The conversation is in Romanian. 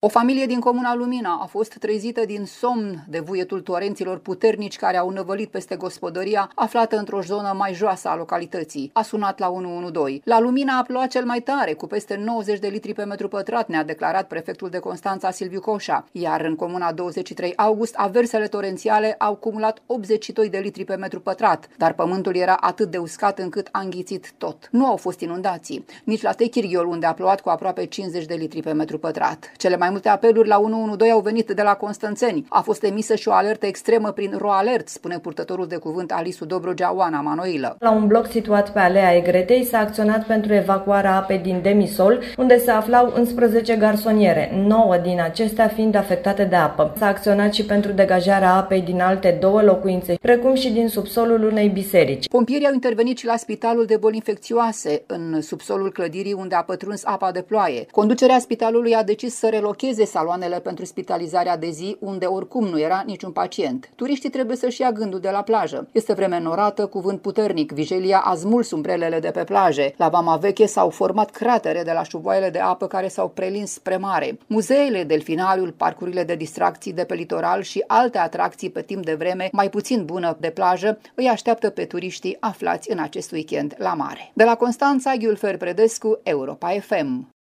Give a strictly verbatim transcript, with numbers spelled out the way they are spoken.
O familie din comuna Lumina a fost trezită din somn de vuietul torenților puternici care au năvălit peste gospodăria aflată într-o zonă mai joasă a localității. A sunat la unu unu doi. La Lumina a plouat cel mai tare, cu peste nouăzeci de litri pe metru pătrat, ne-a declarat prefectul de Constanța Silviu Coșa, iar în comuna douăzeci și trei august aversele torențiale au cumulat optzeci și doi de litri pe metru pătrat, dar pământul era atât de uscat încât a înghițit tot. Nu au fost inundații, nici la Techirghiol, unde a plouat cu aproape cincizeci de litri pe metru pătrat. Cele mai multe apeluri la unu unu doi au venit de la constănțeni. A fost emisă și o alertă extremă prin RoAlert, spune purtătorul de cuvânt Alisu Dobrogea, Oana Manoilă. La un bloc situat pe Alea Egretei s-a acționat pentru evacuarea apei din demisol, unde se aflau unsprezece garsoniere, nouă din acestea fiind afectate de apă. S-a acționat și pentru degajarea apei din alte două locuințe, precum și din subsolul unei biserici. Pompierii au intervenit și la Spitalul de Boli Infecțioase, în subsolul clădirii unde a pătruns apa de ploaie. Conducerea spitalului a decis să relocheze saloanele pentru spitalizarea de zi, unde oricum nu era niciun pacient. Turiștii trebuie să-și ia gândul de la plajă. Este vreme norată, cu vânt puternic. Vijelia a smuls umbrelele de pe plaje. La Vama Veche s-au format cratere de la șuvoaiele de apă care s-au prelins spre mare. Muzeele, delfinariul, parcurile de distracții de pe litoral și alte atracții pe timp de vreme mai puțin bună de plajă îi așteaptă pe turiștii aflați în acest weekend la mare. De la Constanța, Ghiulfer Predescu, Europa F M.